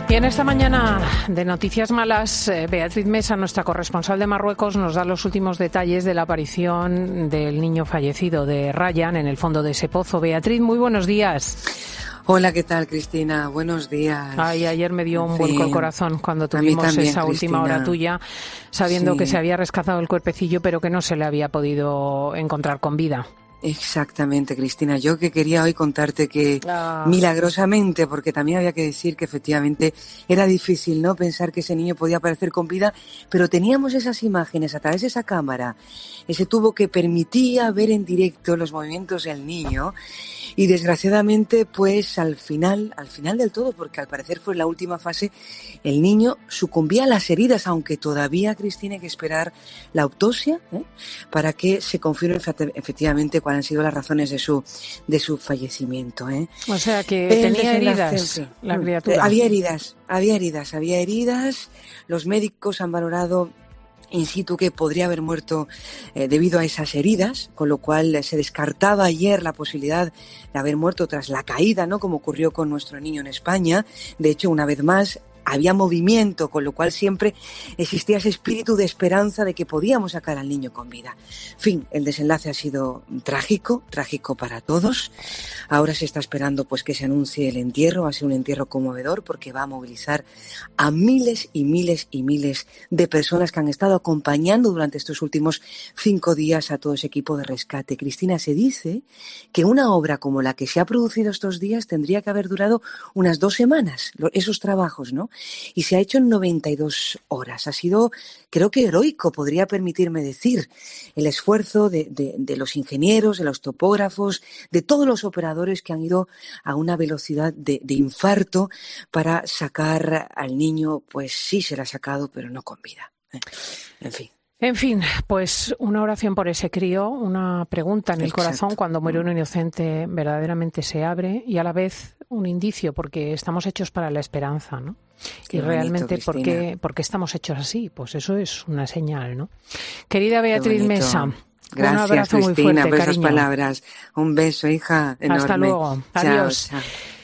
Y en esta mañana de Noticias Malas, Beatriz Mesa, nuestra corresponsal de Marruecos, nos da los últimos detalles de la aparición del niño fallecido de Ryan en el fondo de ese pozo. Beatriz, muy buenos días. Hola, ¿qué tal, Cristina? Buenos días. Ay, ayer me dio un vuelco el corazón cuando tuvimos también, esa última hora tuya, sabiendo que se había rescatado el cuerpecillo, pero que no se le había podido encontrar con vida. Exactamente, Cristina. Yo que quería hoy contarte que milagrosamente, porque también había que decir que efectivamente era difícil, ¿no?, pensar que ese niño podía aparecer con vida, pero teníamos esas imágenes a través de esa cámara, ese tubo que permitía ver en directo los movimientos del niño, y desgraciadamente, pues al final del todo, porque al parecer fue la última fase, el niño sucumbía a las heridas, aunque todavía, Cristina, hay que esperar la autopsia, para que se confirme efectivamente cuáles han sido las razones de su fallecimiento. O sea que tenía heridas la criatura. Había heridas. Los médicos han valorado in situ que podría haber muerto debido a esas heridas, con lo cual se descartaba ayer la posibilidad de haber muerto tras la caída, ¿no?, como ocurrió con nuestro niño en España. De hecho, una vez más, había movimiento, con lo cual siempre existía ese espíritu de esperanza de que podíamos sacar al niño con vida. En fin, el desenlace ha sido trágico para todos. Ahora se está esperando pues que se anuncie el entierro. Va a ser un entierro conmovedor porque va a movilizar a miles y miles y miles de personas que han estado acompañando durante estos últimos 5 días a todo ese equipo de rescate. Cristina, se dice que una obra como la que se ha producido estos días tendría que haber durado unas 2 semanas, esos trabajos, ¿no? Y se ha hecho en 92 horas. Ha sido, creo que heroico, podría permitirme decir, el esfuerzo de los ingenieros, de los topógrafos, de todos los operadores que han ido a una velocidad de infarto para sacar al niño. Pues sí, se le ha sacado, pero no con vida. En fin, pues una oración por ese crío, una pregunta en el corazón cuando muere un inocente verdaderamente se abre, y a la vez un indicio, porque estamos hechos para la esperanza, ¿no? Qué y bonito, realmente, ¿por qué estamos hechos así? Pues eso es una señal, ¿no? Querida Beatriz Mesa, gracias, un abrazo Cristina, muy fuerte, por esas cariño. palabras. Un beso, hija, enorme. Hasta luego. Chao, Adiós. chao.